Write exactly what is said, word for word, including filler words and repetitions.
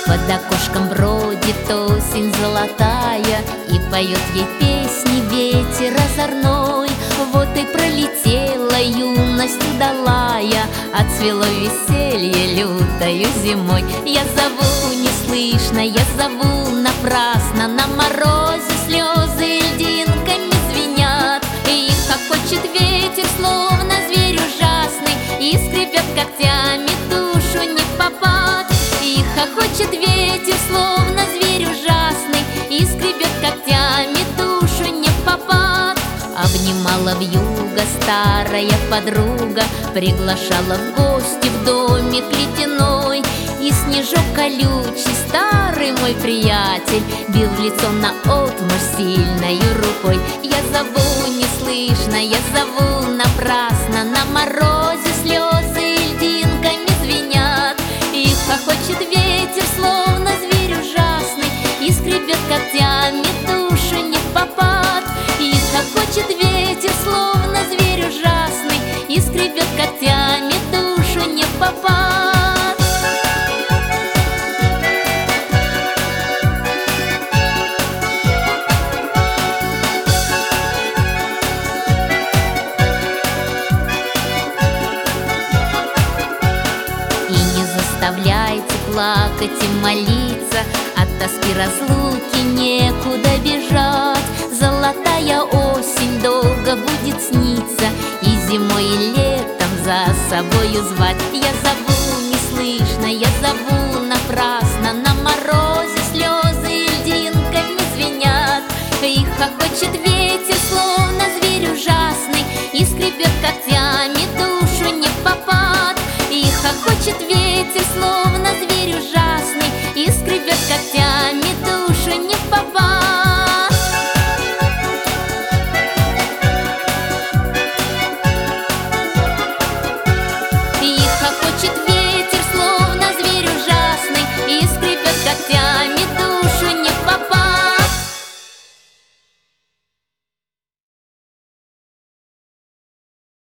Под окошком бродит осень золотая, и поет ей песни ветер озорной. Вот и пролетела юность удалая, отцвело веселье лютою зимой. Я зову неслышно, я зову напрасно, на морозе слезы льдинками звенят. И хохочет ветер, словно зверь ужасный, и скребет когтями душу не в попад. И хохочет ветер, словно зверь ужасный, и скребет когтями душу не в попад. Обнимала вьюга старая подруга, приглашала в гости в домик ледяной. И снежок колючий, старый мой приятель, бил в лицо наотмашь сильною рукой. Я зову неслышно, я зову напрасно, на морозе слезы льдинками звенят. И хохочет ветер, словно зверь ужасный, и скребет когтями душу не в попад. И хохочет ветер, словно зверь ужасный, и скребет когтями душу не в попад. Заставляйте плакать и молиться, от тоски разлуки некуда бежать. Золотая осень долго будет сниться, и зимой и летом за собою звать. Я зову неслышно, я зову напрасно, на морозе слезы льдинками звенят. И хохочет ветер,